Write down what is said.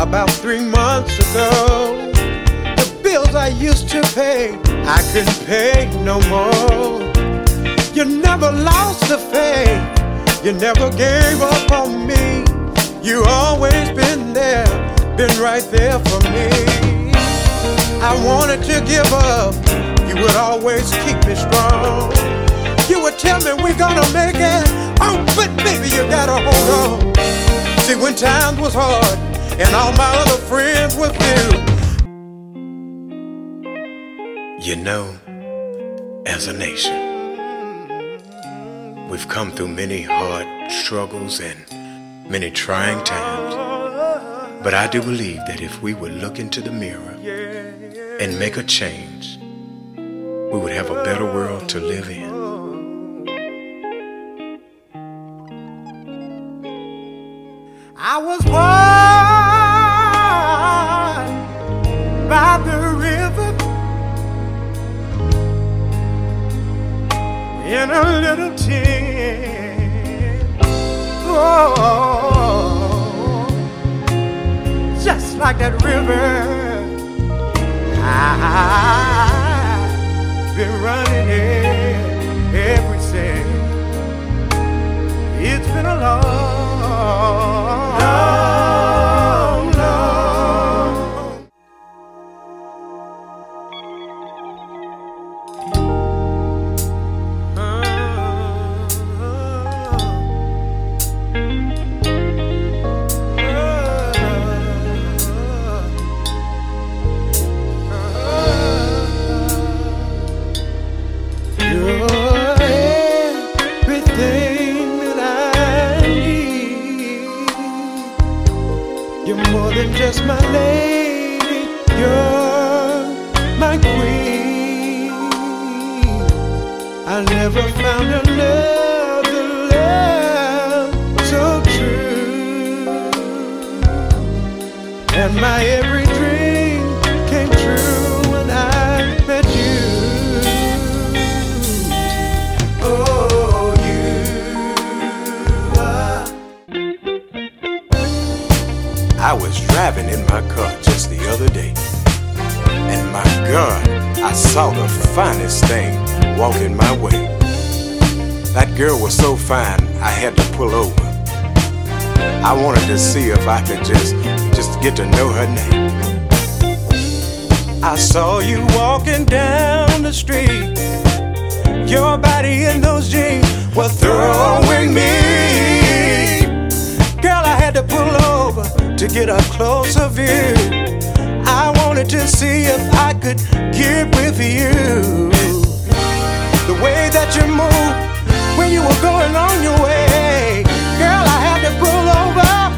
about 3 months ago. The bills I used to pay, I couldn't pay no more. You never lost the faith, you never gave up on me. You always been there, been right there for me. I wanted to give up, you would always keep me strong. You would tell me we're gonna make it, oh, but baby you gotta hold on. See, when times was hard and all my other friends were few, you know, as a nation, we've come through many hard struggles and many trying times. But I do believe that if we would look into the mirror and make a change, we would have a better world to live in. I was born by the river in a little tent. Oh, just like that river, I've been running it ever since. It's been a long, long, long. You're everything that I need. You're more than just my lady, you're my queen. I never found another love so true, and my every dream came true when I met you. Oh, you are. I was driving in my car just the other day, and my God, I saw the finest thing walking my way. That girl was so fine, I had to pull over. I wanted to see if I could just get to know her name. I saw you walking down the street, your body in those jeans were throwing me. Girl, I had to pull over to get a closer view. I wanted to see if I could get with you. The way that you moved when you were going on your way, girl, I had to pull over